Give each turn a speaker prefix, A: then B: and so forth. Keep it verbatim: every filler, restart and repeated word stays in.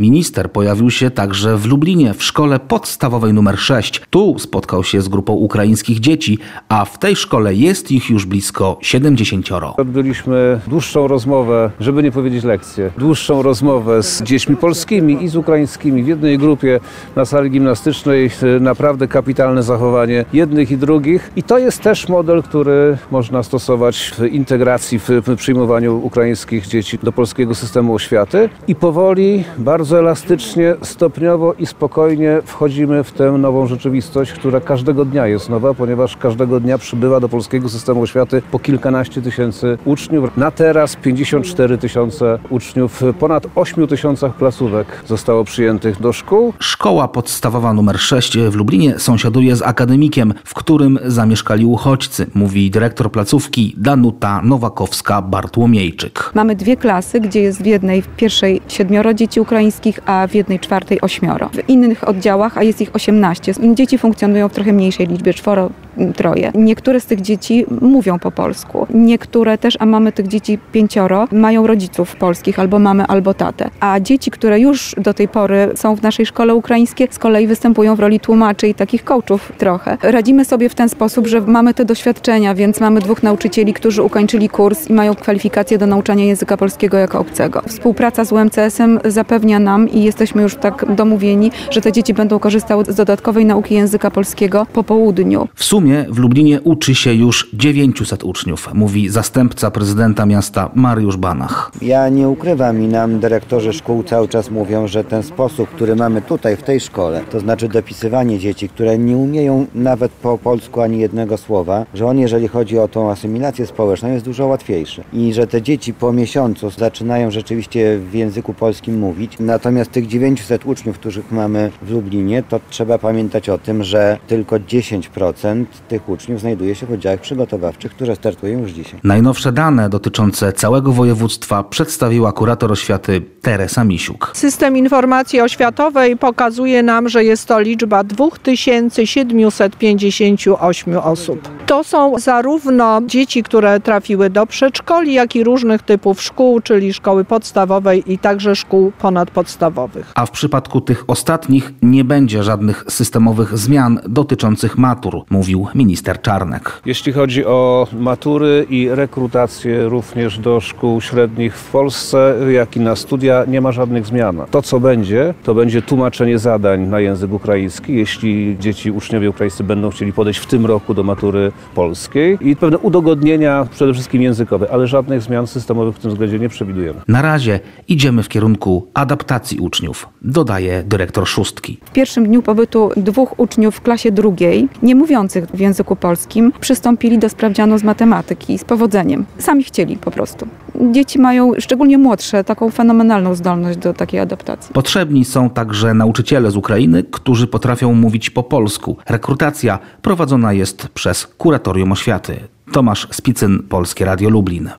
A: Minister pojawił się także w Lublinie, w szkole podstawowej numer sześć. Tu spotkał się z grupą ukraińskich dzieci, a w tej szkole jest ich już blisko siedemdziesięcioro.
B: Odbyliśmy dłuższą rozmowę, żeby nie powiedzieć lekcję, dłuższą rozmowę z dziećmi polskimi i z ukraińskimi w jednej grupie na sali gimnastycznej. Naprawdę kapitalne zachowanie jednych i drugich. I to jest też model, który można stosować w integracji, w przyjmowaniu ukraińskich dzieci do polskiego systemu oświaty. I powoli, bardzo elastycznie, stopniowo i spokojnie wchodzimy w tę nową rzeczywistość, która każdego dnia jest nowa, ponieważ każdego dnia przybywa do polskiego systemu oświaty po kilkanaście tysięcy uczniów. Na teraz pięćdziesiąt cztery tysiące uczniów, ponad ośmiu tysiącach placówek zostało przyjętych do szkół.
A: Szkoła podstawowa numer sześć w Lublinie sąsiaduje z akademikiem, w którym zamieszkali uchodźcy, mówi dyrektor placówki Danuta Nowakowska-Bartłomiejczyk.
C: Mamy dwie klasy, gdzie jest w jednej w pierwszej siedmioro dzieci ukraińskich, a w jednej czwartej ośmioro. W innych oddziałach, a jest ich osiemnaście, dzieci funkcjonują w trochę mniejszej liczbie, czworo, troje. Niektóre z tych dzieci mówią po polsku. Niektóre też, a mamy tych dzieci pięcioro, mają rodziców polskich, albo mamę, albo tatę. A dzieci, które już do tej pory są w naszej szkole ukraińskiej, z kolei występują w roli tłumaczy i takich coachów trochę. Radzimy sobie w ten sposób, że mamy te doświadczenia, więc mamy dwóch nauczycieli, którzy ukończyli kurs i mają kwalifikacje do nauczania języka polskiego jako obcego. Współpraca z U M C S-em zapewnia nam i jesteśmy już tak domówieni, że te dzieci będą korzystały z dodatkowej nauki języka polskiego po południu.
A: W sumie w Lublinie uczy się już dziewięciuset uczniów, mówi zastępca prezydenta miasta Mariusz Banach.
D: Ja nie ukrywam i nam dyrektorzy szkół cały czas mówią, że ten sposób, który mamy tutaj w tej szkole, to znaczy dopisywanie dzieci, które nie umieją nawet po polsku ani jednego słowa, że on, jeżeli chodzi o tą asymilację społeczną, jest dużo łatwiejszy. I że te dzieci po miesiącu zaczynają rzeczywiście w języku polskim mówić. Natomiast tych dziewięciuset uczniów, których mamy w Lublinie, to trzeba pamiętać o tym, że tylko dziesięć procent tych uczniów znajduje się w oddziałach przygotowawczych, które startują już dzisiaj.
A: Najnowsze dane dotyczące całego województwa przedstawiła kurator oświaty Teresa Misiuk.
E: System informacji oświatowej pokazuje nam, że jest to liczba dwa tysiące siedemset pięćdziesiąt osiem osób. To są zarówno dzieci, które trafiły do przedszkoli, jak i różnych typów szkół, czyli szkoły podstawowej i także szkół ponadpodstawowych.
A: A w przypadku tych ostatnich nie będzie żadnych systemowych zmian dotyczących matur, mówił minister Czarnek.
B: Jeśli chodzi o matury i rekrutację również do szkół średnich w Polsce, jak i na studia, nie ma żadnych zmian. To, co będzie, to będzie tłumaczenie zadań na język ukraiński, jeśli dzieci, uczniowie ukraińscy będą chcieli podejść w tym roku do matury polskiej i pewne udogodnienia, przede wszystkim językowe, ale żadnych zmian systemowych w tym względzie nie przewidujemy.
A: Na razie idziemy w kierunku adaptacji uczniów, dodaje dyrektor szóstki.
C: W pierwszym dniu pobytu dwóch uczniów w klasie drugiej, nie mówiących w języku polskim, przystąpili do sprawdzianu z matematyki z powodzeniem. Sami chcieli po prostu. Dzieci mają, szczególnie młodsze, taką fenomenalną zdolność do takiej adaptacji.
A: Potrzebni są także nauczyciele z Ukrainy, którzy potrafią mówić po polsku. Rekrutacja prowadzona jest przez Kuratorium Oświaty. Tomasz Spicyn, Polskie Radio Lublin.